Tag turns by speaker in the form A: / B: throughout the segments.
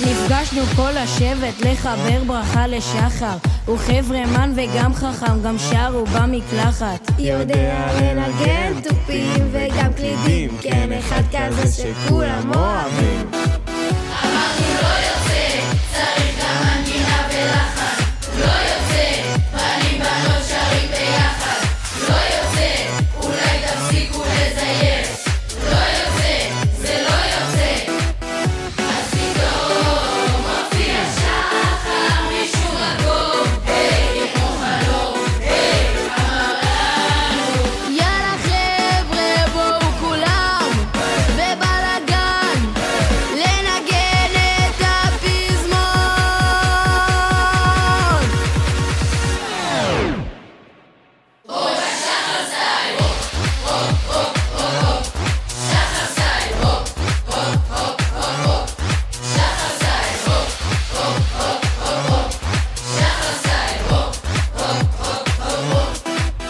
A: נפגשנו כל השבט לחבר ברכה לשחר, הוא חבר'ה מן וגם חכם, גם שר ובמקלחת.
B: יודע לנגן תופים וגם קלידים, כן אחד כזה שכולם אוהבים.
C: אמרנו לא יוצא, צריך גם מנגינה ולחן. לא יוצא, בנים בנות שרים ביחד. לא יוצא, אולי תפסיקו לזייף. לא יוצא, זה לא יוצא. אז פתאום מופיע שחר משום מקום. היי, כמו חלום, היי, אמר לנו.
A: יאללה חבר'ה בואו כולם בבלגן לנגן את הפזמון.
C: עוד השחר סטייל, הופ, הופ, הופ, הופ, הופ. שחר סטייל, הופ, הופ, הופ, הופ, הופ. שחר סטייל, הופ, הופ, הופ, הופ, הופ. שחר סטייל, הופ, הופ, הופ, הופ, הופ.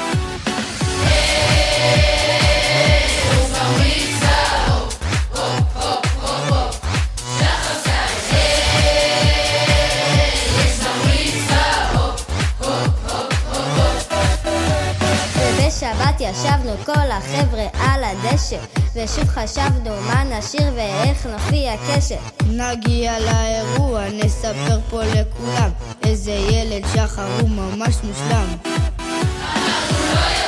C: הוא כבר מצווה, הופ, הופ, הופ, הופ, הופ. שחר סטייל, יש כבר מצווה, הופ, הופ, הופ, הופ, הופ.
B: ובשבת ישבנו כל החבר'ה על הדשא, ושוב חשבנו מה נשיר ואיך נופיע קשר.
A: נגיע לאירוע, נספר פה לכולם, איזה ילד שחר הוא ממש מושלם.
C: אמרנו לא